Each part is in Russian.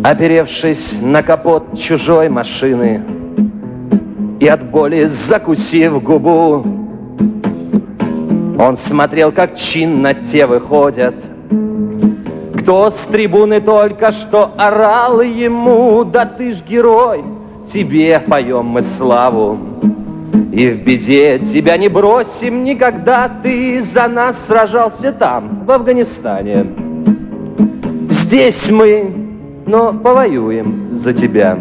Оперевшись на капот чужой машины и от боли закусив губу, он смотрел, как чинно те выходят, кто с трибуны только что орал ему: да ты ж герой, тебе поем мы славу, и в беде тебя не бросим никогда, ты за нас сражался там, в Афганистане. Здесь мы, но повоюем за тебя.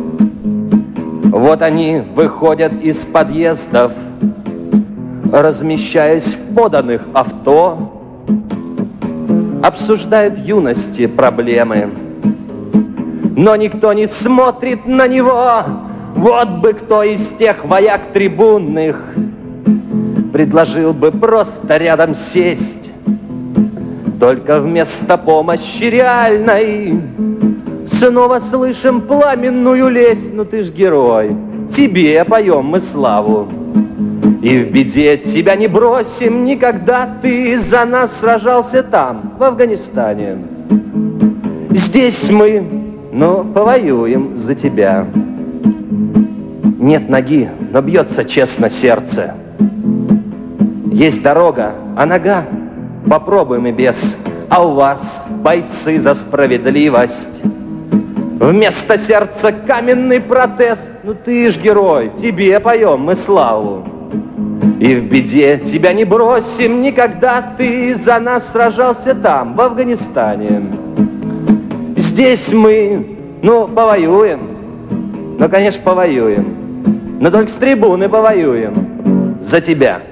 Вот они выходят из подъездов, размещаясь в поданных авто, обсуждают в юности проблемы, но никто не смотрит на него. Вот бы кто из тех вояк трибунных предложил бы просто рядом сесть, только вместо помощи реальной снова слышим пламенную лесть. Ну ты ж герой, тебе поем мы славу, и в беде тебя не бросим никогда, ты за нас сражался там, в Афганистане. Здесь мы, но повоюем за тебя. Нет ноги, но бьется честно сердце. Есть дорога, а нога попробуем и без. А у вас, бойцы за справедливость, вместо сердца каменный протез. Ну ты ж герой, тебе поем мы славу, и в беде тебя не бросим никогда, ты за нас сражался там, в Афганистане. Здесь мы, ну, повоюем, ну, конечно, повоюем, но только с трибуны повоюем за тебя.